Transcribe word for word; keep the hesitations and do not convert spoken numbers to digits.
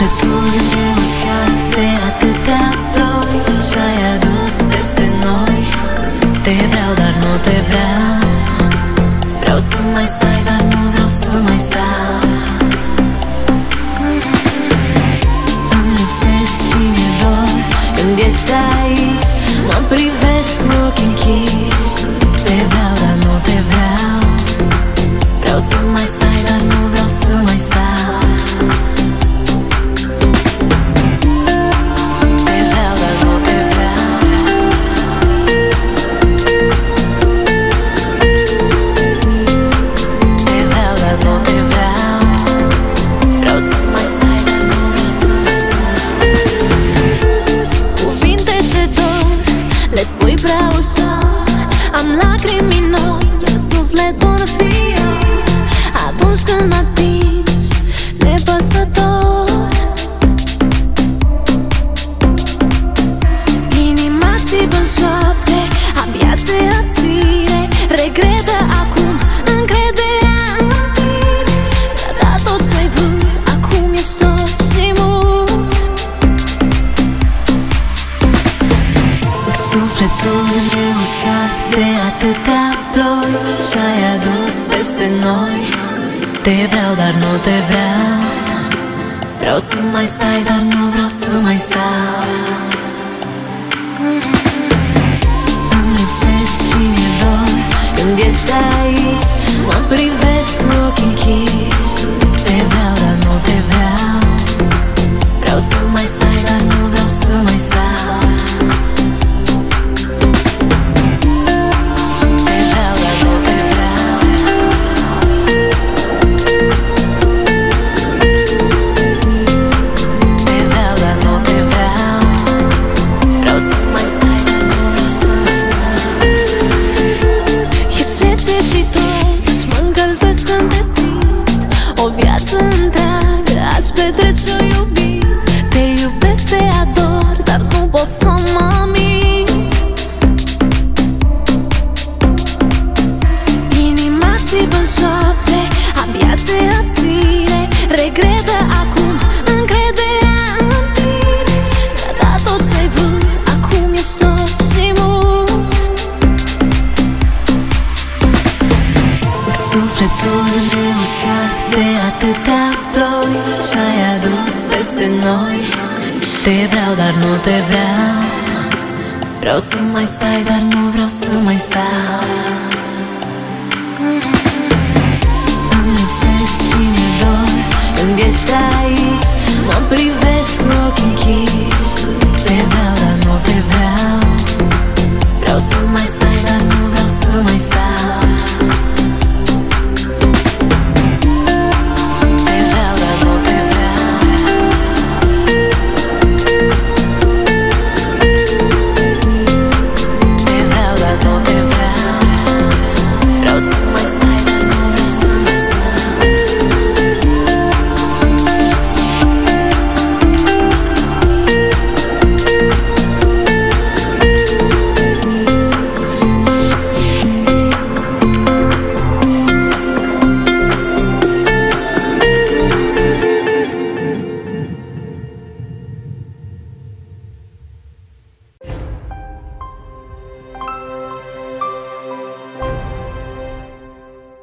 Sufletul meu uscat de atâtea ploi ce-ai adus peste noi. Te vreau, dar nu te vreau. Vreau să mai stai, dar nu vreau să mai stau. Îmi lipsești și mi-e dor când ești aici. Mă privești cu ochii închiși. Te vreau, dar nu te vreau. Vreau să mai stai, dar nu vreau să mai stau. Te vreau, dar nu te vreau. Te vreau, dar nu te vreau. Vreau să mai stai, dar nu vreau să mai stau. Cuvinte ce dor le spui prea ușor. Am lacrimi în ochi, în suflet un fior. Atunci când mă atingi, nepăsător. Inima țipă în șoapte, abia se abține. Regretă acum încrederea în tine. Ți-a dat tot ce-ai vrut, acum ești orb și mut. Sufletul meu uscat de atâtea ploi ce-ai adus peste noi. Te vreau, dar nu te vreau. Vreau să mai stai, dar nu vreau să mai stau. Îmi lipsești și mi-e dor când ești aici. Mă privești cu ochii închiși. Te vreau, dar nu te vreau. Vreau să mai stai, dar nu vreau să mai stau. Te vreau, dar nu te vreau. Te vreau, dar nu te vreau. Vreau să mai stai, dar nu vreau să mai stau. Ești rece și totuși mă încălzesc când te simt. O viață întreagă aș petrece-o iubit. Te iubesc, te ador, dar nu pot să mă mint. Inima țipă în șoapte, abia se abține. Regretă acum încrederea în tine. Ți-a dat tot ce-ai vrut, acum ești orb și mut. Sufletul meu uscat de atâtea ploi ce-ai adus peste noi. Te vreau, dar nu te vreau. Vreau să mai stai, dar nu vreau să mai stau.